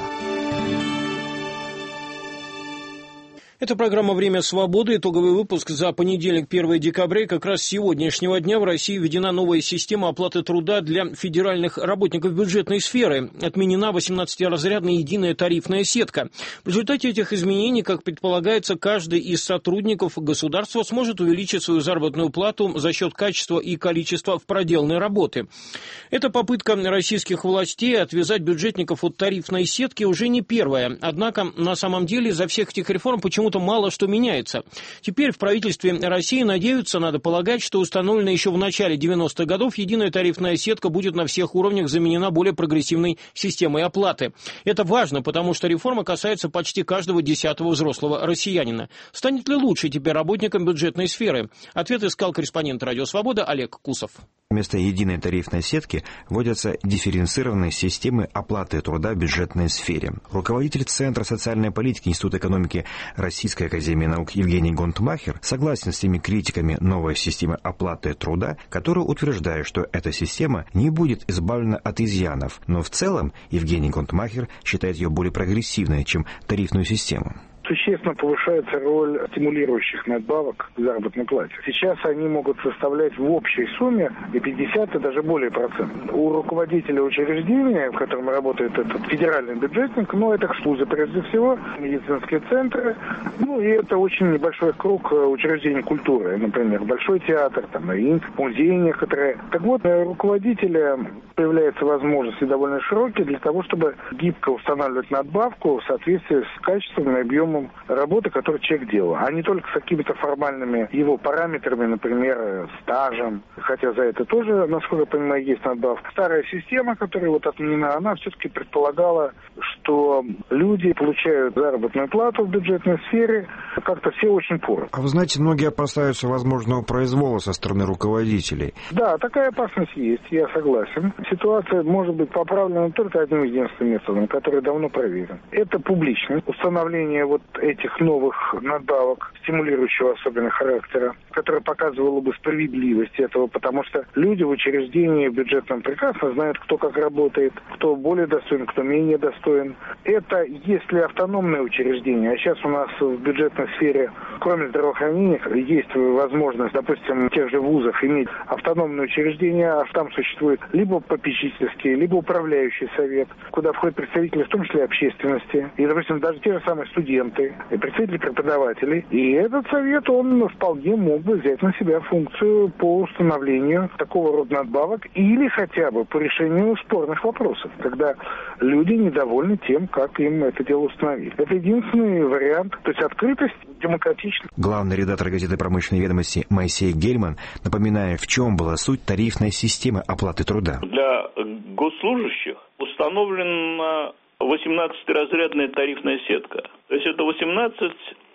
[SPEAKER 2] Это программа «Время свободы», итоговый выпуск за понедельник, 1 декабря. И как раз с сегодняшнего дня в России введена новая система оплаты труда для федеральных работников бюджетной сферы. Отменена 18-разрядная единая тарифная сетка. В результате этих изменений, как предполагается, каждый из сотрудников государства сможет увеличить свою заработную плату за счет качества и количества проделанной работы. Эта попытка российских властей отвязать бюджетников от тарифной сетки уже не первая. Однако, на самом деле, из-за всех этих реформ почему-то мало что меняется. Теперь в правительстве России надеются, надо полагать, что установленная еще в начале 90-х годов единая тарифная сетка будет на всех уровнях заменена более прогрессивной системой оплаты. Это важно, потому что реформа касается почти каждого 10-го взрослого россиянина. Станет ли лучше теперь работникам бюджетной сферы? Ответ искал корреспондент «Радио Свобода» Олег Кусов.
[SPEAKER 21] Вместо единой тарифной сетки вводятся дифференцированные системы оплаты труда в бюджетной сфере. Руководитель Центра социальной политики Института экономики Российской академии наук Евгений Гонтмахер согласен с теми критиками новой системы оплаты труда, которые утверждают, что эта система не будет избавлена от изъянов. Но в целом Евгений Гонтмахер считает ее более прогрессивной, чем тарифную систему.
[SPEAKER 22] Существенно повышается роль стимулирующих надбавок к заработной плате. Сейчас они могут составлять в общей сумме и 50, и даже более процентов. У руководителя учреждения, в котором работает этот федеральный бюджетник, это вузы прежде всего, медицинские центры, и это очень небольшой круг учреждений культуры, например, Большой театр, и музеи некоторые. Так вот, у руководителя появляется возможности довольно широкие для того, чтобы гибко устанавливать надбавку в соответствии с качеством и объемом работы, которую человек делал, а не только с какими-то формальными его параметрами, например, стажем, хотя за это тоже, насколько я понимаю, есть надбавка. Старая система, которая отменена, она все-таки предполагала, что люди получают заработную плату в бюджетной сфере как-то все очень поровну.
[SPEAKER 21] А вы знаете, многие опасаются возможного произвола со стороны руководителей.
[SPEAKER 22] Да, такая опасность есть, я согласен. Ситуация может быть поправлена только одним единственным методом, который давно проверен. Это публичность, установление этих новых надбавок, стимулирующего особенно характера, которое показывало бы справедливость этого, потому что люди в учреждении бюджетном прекрасно знают, кто как работает, кто более достоин, кто менее достоин. Это если автономные учреждения, а сейчас у нас в бюджетной сфере, кроме здравоохранения, есть возможность, допустим, тех же вузов иметь автономные учреждения, а там существует либо попечительский, либо управляющий совет, куда входят представители, в том числе общественности, и, допустим, даже те же самые студенты, и представители преподавателей. И этот совет, он вполне мог бы взять на себя функцию по установлению такого рода надбавок или хотя бы по решению спорных вопросов, когда люди недовольны тем, как им это дело установили. Это единственный вариант, то есть открытость, демократичность.
[SPEAKER 21] Главный редактор газеты «Промышленные ведомости» Моисей Гельман напоминает, в чем была суть тарифной системы оплаты труда.
[SPEAKER 23] Для госслужащих установлена 18-разрядная тарифная сетка. То есть это 18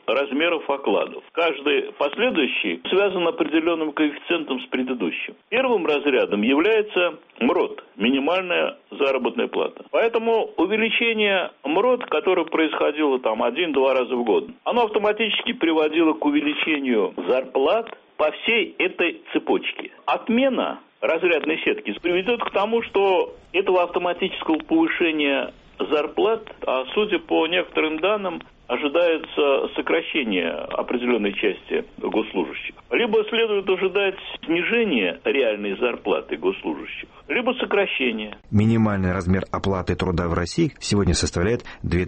[SPEAKER 23] размеров окладов. Каждый последующий связан определенным коэффициентом с предыдущим. Первым разрядом является МРОТ, минимальная заработная плата. Поэтому увеличение МРОТ, которое происходило там 1-2 раза в год, оно автоматически приводило к увеличению зарплат по всей этой цепочке. Отмена разрядной сетки приведет к тому, что этого автоматического повышения зарплат, а судя по некоторым данным, ожидается сокращение определенной части госслужащих. Либо следует ожидать снижения реальной зарплаты госслужащих, либо сокращение.
[SPEAKER 21] Минимальный размер оплаты труда в России сегодня составляет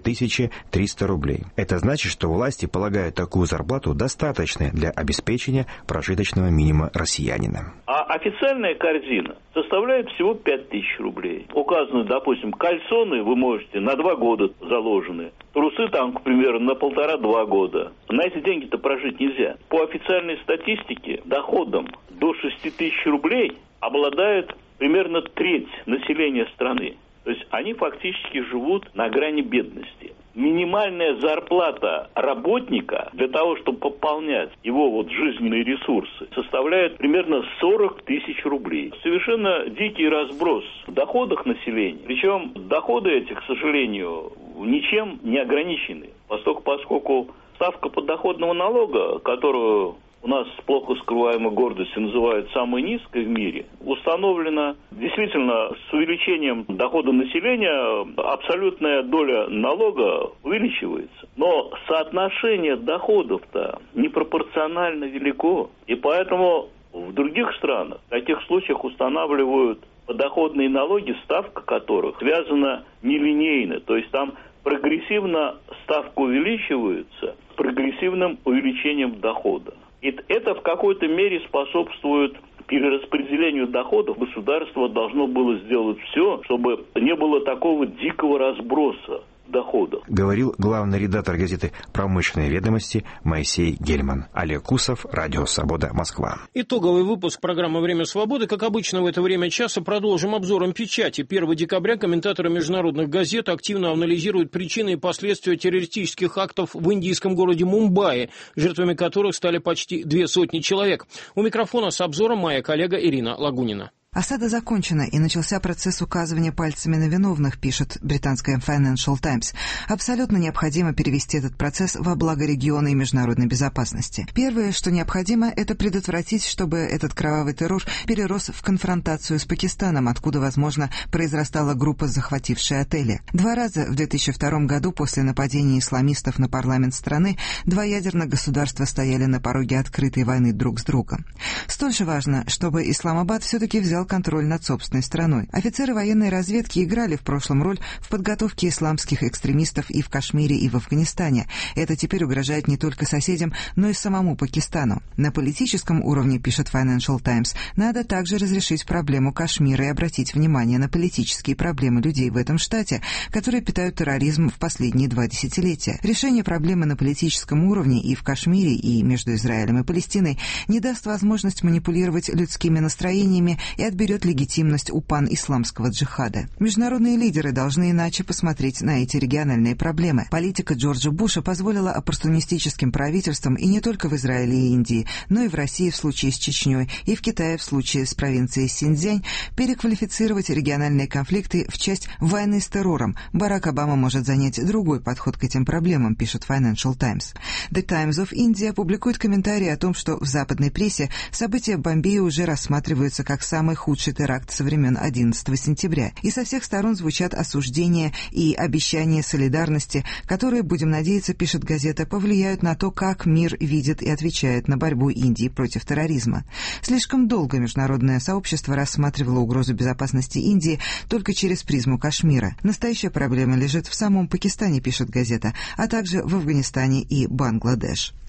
[SPEAKER 21] 2300 рублей. Это значит, что власти полагают такую зарплату достаточной для обеспечения прожиточного минимума россиянина.
[SPEAKER 23] А официальная корзина составляет всего 5000 рублей. Указаны, допустим, кальсоны вы можете на 2 года заложены. Трусы там, к примеру, на 1,5-2 года. На эти деньги-то прожить нельзя. По официальной статистике, доходом до 6000 рублей обладает примерно треть населения страны. То есть они фактически живут на грани бедности. Минимальная зарплата работника для того, чтобы пополнять его жизненные ресурсы, составляет примерно 40 тысяч рублей. Совершенно дикий разброс в доходах населения. Причем доходы эти, к сожалению, ничем не ограничены. Поскольку ставка подоходного налога, которую у нас с плохо скрываемой гордостью называют самой низкой в мире, установлена действительно с увеличением дохода населения, абсолютная доля налога увеличивается. Но соотношение доходов-то непропорционально велико. И поэтому в других странах в таких случаях устанавливают подоходные налоги, ставка которых связана нелинейно. То есть там прогрессивно ставка увеличивается с прогрессивным увеличением дохода. И это в какой-то мере способствует перераспределению доходов. Государство должно было сделать все, чтобы не было такого дикого разброса доходов.
[SPEAKER 21] Говорил главный редактор газеты «Промышленные ведомости» Моисей Гельман. Олег Кусов, Радио Свобода, Москва.
[SPEAKER 2] Итоговый выпуск программы «Время свободы». Как обычно в это время часа продолжим обзором печати. 1 декабря комментаторы международных газет активно анализируют причины и последствия террористических актов в индийском городе Мумбаи, жертвами которых стали почти 200 человек. У микрофона с обзором моя коллега Ирина Лагунина.
[SPEAKER 15] Осада закончена, и начался процесс указывания пальцами на виновных, пишет британская Financial Times. Абсолютно необходимо перевести этот процесс во благо региона и международной безопасности. Первое, что необходимо, это предотвратить, чтобы этот кровавый террор перерос в конфронтацию с Пакистаном, откуда, возможно, произрастала группа, захватившая отели. 2 раза в 2002 году после нападения исламистов на парламент страны 2 ядерных государства стояли на пороге открытой войны друг с другом. Столь же важно, чтобы Исламабад все-таки взял контроль над собственной страной. Офицеры военной разведки играли в прошлом роль в подготовке исламских экстремистов и в Кашмире, и в Афганистане. Это теперь угрожает не только соседям, но и самому Пакистану. На политическом уровне, пишет Financial Times, надо также разрешить проблему Кашмира и обратить внимание на политические проблемы людей в этом штате, которые питают терроризм в последние 2 десятилетия. Решение проблемы на политическом уровне и в Кашмире, и между Израилем и Палестиной не даст возможность манипулировать людскими настроениями и отберет легитимность у пан-исламского джихада. Международные лидеры должны иначе посмотреть на эти региональные проблемы. Политика Джорджа Буша позволила оппортунистическим правительствам и не только в Израиле и Индии, но и в России в случае с Чечней и в Китае в случае с провинцией Синьцзянь переквалифицировать региональные конфликты в часть войны с террором. Барак Обама может занять другой подход к этим проблемам, пишет Financial Times. The Times of India публикует комментарии о том, что в западной прессе события в Бомбее уже рассматриваются как самый худший теракт со времен 11 сентября. И со всех сторон звучат осуждения и обещания солидарности, которые, будем надеяться, пишет газета, повлияют на то, как мир видит и отвечает на борьбу Индии против терроризма. Слишком долго международное сообщество рассматривало угрозу безопасности Индии только через призму Кашмира. Настоящая проблема лежит в самом Пакистане, пишет газета, а также в Афганистане и Бангладеш.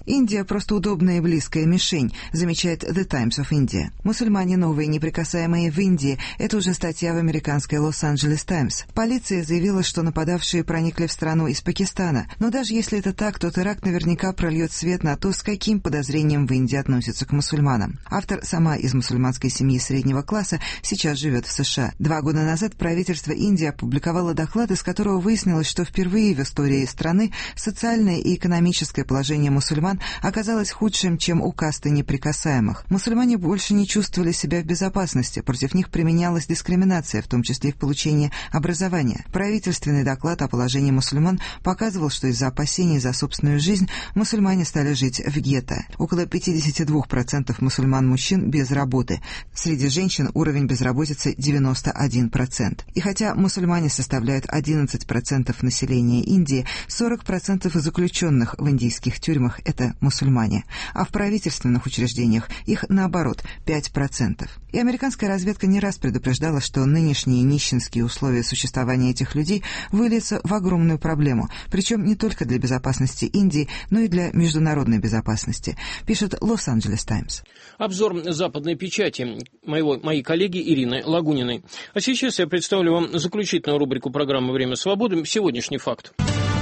[SPEAKER 15] Индия просто удобная и близкая мишень, замечает The Times of India. Мусульмане новые неприкасаемые в Индии. Это уже статья в американской Лос-Анджелес Таймс. Полиция заявила, что нападавшие проникли в страну из Пакистана. Но даже если это так, то теракт наверняка прольет свет на то, с каким подозрением в Индии относятся к мусульманам. Автор сама из мусульманской семьи среднего класса, сейчас живет в США. 2 года назад правительство Индии опубликовало доклад, из которого выяснилось, что впервые в истории страны социальное и экономическое положение мусульман оказалось худшим, чем у касты неприкасаемых. Мусульмане больше не чувствовали себя в безопасности, против них применялась дискриминация, в том числе и в получении образования. Правительственный доклад о положении мусульман показывал, что из-за опасений за собственную жизнь мусульмане стали жить в гетто. Около 52% мусульман-мужчин без работы. Среди женщин уровень безработицы 91%. И хотя мусульмане составляют 11% населения Индии, 40% заключенных в индийских тюрьмах – это мусульмане, а в правительственных учреждениях их, наоборот, 5%. И американская разведка не раз предупреждала, что нынешние нищенские условия существования этих людей выльются в огромную проблему, причем не только для безопасности Индии, но и для международной безопасности, пишет Лос-Анджелес Таймс.
[SPEAKER 2] Обзор западной печати моей коллеги Ирины Лагуниной. А сейчас я представлю вам заключительную рубрику программы «Время свободы» «Сегодняшний факт».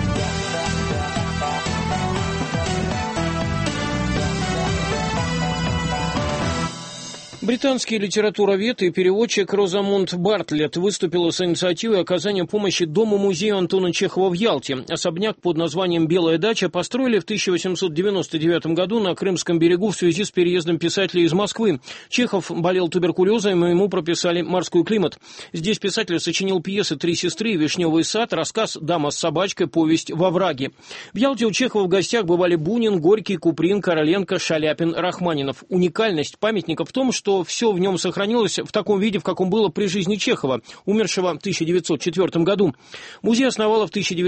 [SPEAKER 2] Британский литературовед и переводчик Розамунд Бартлетт выступила с инициативой оказания помощи Дому-музею Антона Чехова в Ялте. Особняк под названием «Белая дача» построили в 1899 году на Крымском берегу в связи с переездом писателя из Москвы. Чехов болел туберкулезом, и ему прописали морской климат. Здесь писатель сочинил пьесы «Три сестры», «Вишневый сад», рассказ «Дама с собачкой», повесть «Во враге». В Ялте у Чехова в гостях бывали Бунин, Горький, Куприн, Короленко, Шаляпин, Рахманинов. Уникальность памятника в том, что все в нем сохранилось в таком виде, в каком было при жизни Чехова, умершего в 1904 году. Музей основала в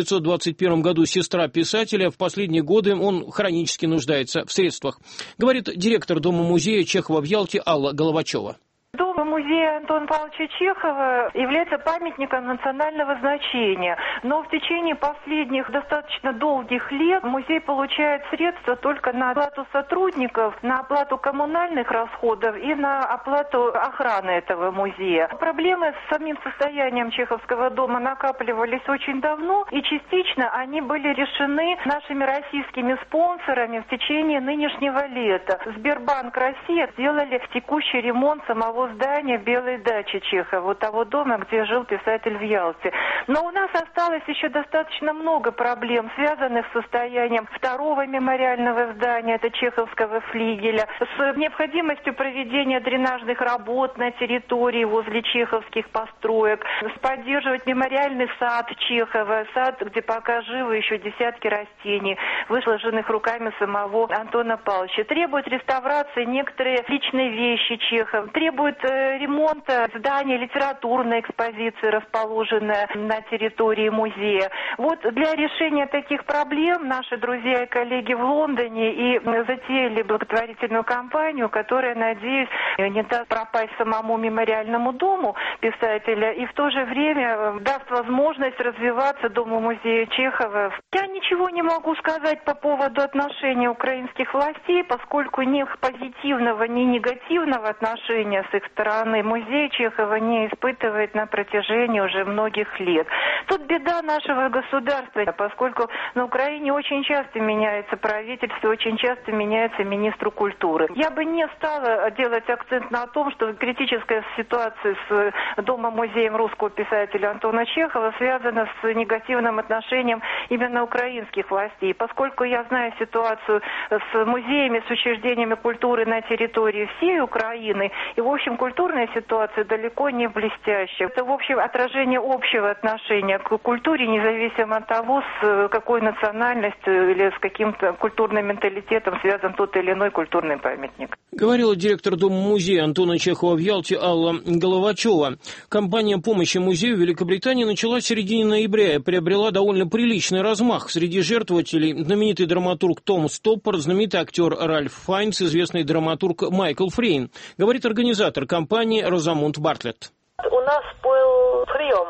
[SPEAKER 2] 1921 году сестра писателя. В последние годы он хронически нуждается в средствах, говорит директор Дома-музея Чехова в Ялте Алла Головачева.
[SPEAKER 3] Дом-музей Антона Павловича Чехова является памятником национального значения, но в течение последних достаточно долгих лет музей получает средства только на оплату сотрудников, на оплату коммунальных расходов и на оплату охраны этого музея. Проблемы с самим состоянием Чеховского дома накапливались очень давно, и частично они были решены нашими российскими спонсорами в течение нынешнего лета. Сбербанк России сделали текущий ремонт самого здания «Белой дачи» Чехова, того дома, где жил писатель в Ялте. Но у нас осталось еще достаточно много проблем, связанных с состоянием второго мемориального здания, это Чеховского флигеля, с необходимостью проведения дренажных работ на территории возле чеховских построек, поддерживать мемориальный сад Чехова, сад, где пока живы еще десятки растений, выложенных руками самого Антона Павловича. Требует реставрации некоторые личные вещи Чехова, требует ремонта здания литературной экспозиции, расположенной на территории музея. Вот для решения таких проблем наши друзья и коллеги в Лондоне и затеяли благотворительную кампанию, которая, надеюсь, не даст пропасть самому мемориальному дому писателя и в то же время даст возможность развиваться Дому-музею Чехова. Я ничего не могу сказать по поводу отношения украинских властей, поскольку ни позитивного, ни негативного отношения с их стороны музей Чехова не испытывает на протяжении уже многих лет. Тут беда нашего государства, поскольку на Украине очень часто меняется правительство, очень часто меняется министр культуры. Я бы не стала делать акцент на том, что критическая ситуация с Домом-музеем русского писателя Антона Чехова связана с негативным отношением именно украинских властей, поскольку я знаю ситуацию с музеями, с учреждениями культуры на территории всей Украины, и, в общем, культурная ситуация далеко не блестящая. Это, в общем, отражение общего отношения к культуре, независимо от того, с какой национальностью или с каким-то культурным менталитетом связан тот или иной культурный памятник.
[SPEAKER 2] Говорила директор Дома-музея Антона Чехова в Ялте Алла Головачева. Кампания помощи музею в Великобритании началась в середине ноября и приобрела довольно приличный размах. Среди жертвователей знаменитый драматург Том Стоппер, знаменитый актер Ральф Файнс, известный драматург Майкл Фрейн, говорит организатор кампании Розамунд Бартлетт.
[SPEAKER 4] У нас был прием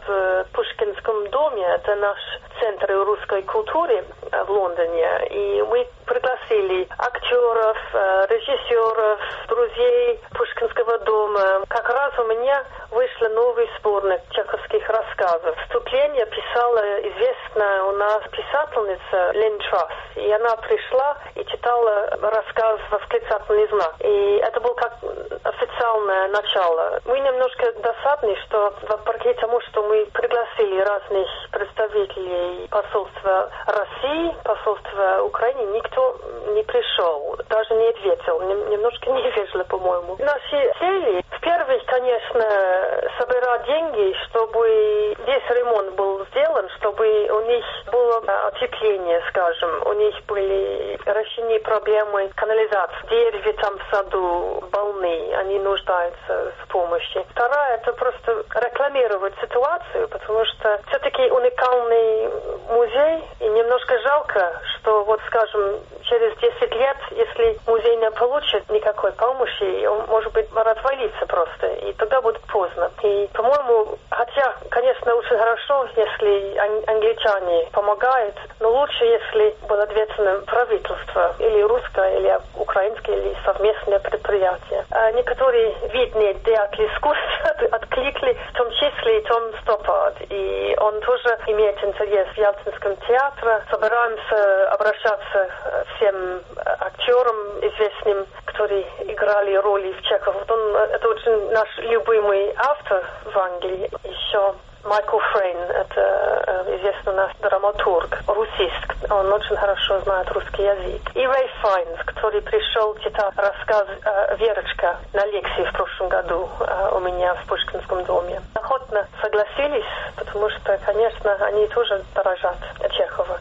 [SPEAKER 4] в Пушкинском доме, это наш центр русской культуры в Лондоне, и мы пригласили актеров, режиссеров, друзей Пушкинского дома. Как раз у меня вышел новый сборник чеховских рассказов. Вступление писала известная у нас писательница Лен Трасс, и она пришла и читала рассказ «Восклицательный знак». И это было как официальное начало. Мы немножко досадны, что вопреки тому, что мы пригласили разных представителей посольства России, посольства Украины, никто не пришел, даже не ответил. Немножко невежливо, по-моему. Наши цели, в-первых, конечно, собирать деньги, чтобы весь ремонт был сделан, чтобы у них было отепление, скажем, у них были решены проблемы канализации. Деревья там в саду больны, они нуждаются в помощи. Вторая, это просто рекламировать ситуацию, потому что все-таки уникальный музей, и немножко жалко, что вот, скажем, через 10 лет, если музей не получит никакой помощи, он, может быть, развалится просто, и тогда будет поздно. И, по-моему, хотя, конечно, очень хорошо, если англичане помогают, но лучше, если было ответственное правительство, или русское, или украинское, или совместное предприятие. А некоторые видные деятели искусства откликли, в том числе и Том Стоппард, и он тоже имеет интерес в Ялтинском театре. Собираемся обращаться всем актерам известным, которые играли роли в Чехов. Это очень наш любимый автор в Англии. Еще Майкл Фрейн, это известный наш драматург, русист. Он очень хорошо знает русский язык. И Рэй Файнс, который пришел читать рассказ «Верочка» на лекции в прошлом году у меня в Пушкинском доме. Охотно согласились, потому что, конечно, они тоже дорожат Чехова.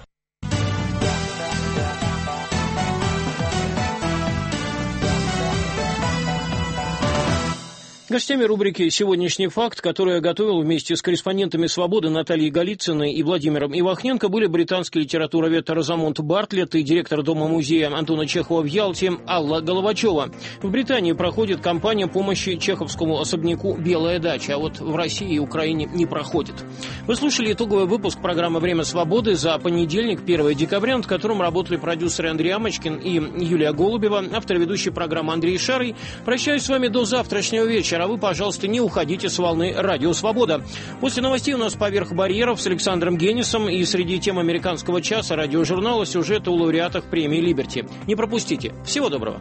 [SPEAKER 2] Гостями рубрики «Сегодняшний факт», которую я готовил вместе с корреспондентами «Свободы» Натальей Голицыной и Владимиром Ивахненко, были британский литературовед Розамонд Бартлетт и директор Дома-музея Антона Чехова в Ялте Алла Головачева. В Британии проходит кампания помощи чеховскому особняку «Белая дача», а вот в России и Украине не проходит. Вы слушали итоговый выпуск программы «Время свободы» за понедельник, 1 декабря, над которым работали продюсеры Андрей Амочкин и Юлия Голубева, автор и ведущий программы Андрей Шарый. Прощаюсь с вами до завтрашнего вечера. А вы, пожалуйста, не уходите с волны «Радио Свобода». После новостей у нас «Поверх барьеров» с Александром Генисом и среди тем американского часа радиожурнала сюжеты о лауреатах премии «Либерти». Не пропустите. Всего доброго.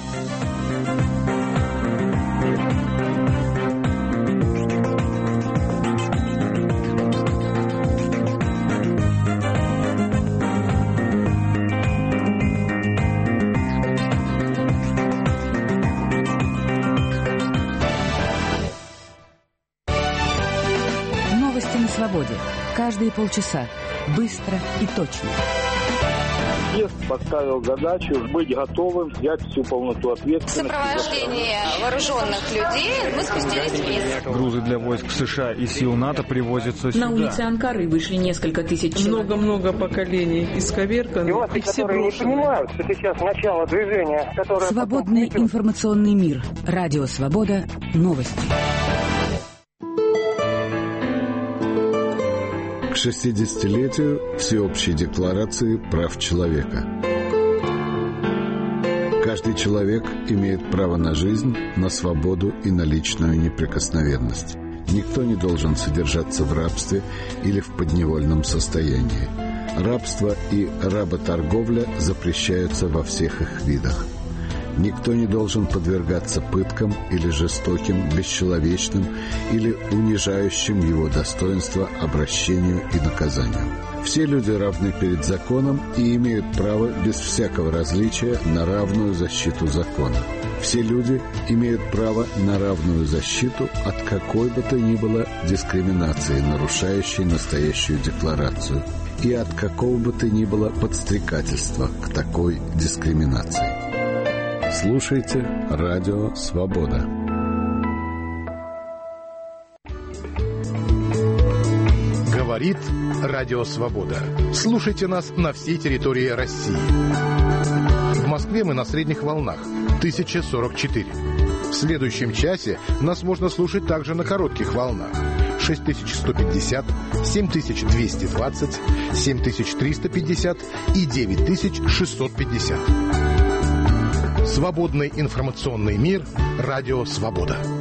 [SPEAKER 5] Свободе. Каждые полчаса. Быстро и точно.
[SPEAKER 22] Съезд поставил задачу быть готовым взять всю полноту ответственности.
[SPEAKER 7] В сопровождении вооруженных людей мы спустились вниз.
[SPEAKER 24] Грузы для войск США и сил НАТО привозятся сюда.
[SPEAKER 25] На улице Анкары вышли несколько тысяч человек.
[SPEAKER 11] Много-много поколений исковерканы.
[SPEAKER 22] И власти, которые не понимают, что сейчас начало движения, которое...
[SPEAKER 5] Свободный информационный мир. Радио Свобода. Новости.
[SPEAKER 26] К 60-летию Всеобщей декларации прав человека. Каждый человек имеет право на жизнь, на свободу и на личную неприкосновенность. Никто не должен содержаться в рабстве или в подневольном состоянии. Рабство и работорговля запрещаются во всех их видах. Никто не должен подвергаться пыткам или жестоким, бесчеловечным или унижающим его достоинство обращению и наказанию. Все люди равны перед законом и имеют право без всякого различия на равную защиту закона. Все люди имеют право на равную защиту от какой бы то ни было дискриминации, нарушающей настоящую декларацию, и от какого бы то ни было подстрекательства к такой дискриминации. Слушайте Радио Свобода.
[SPEAKER 6] Говорит Радио Свобода. Слушайте нас на всей территории России. В Москве мы на средних волнах 1044. В следующем часе нас можно слушать также на коротких волнах 6150, 7220, 7350 и 9650. Свободный информационный мир. Радио «Свобода».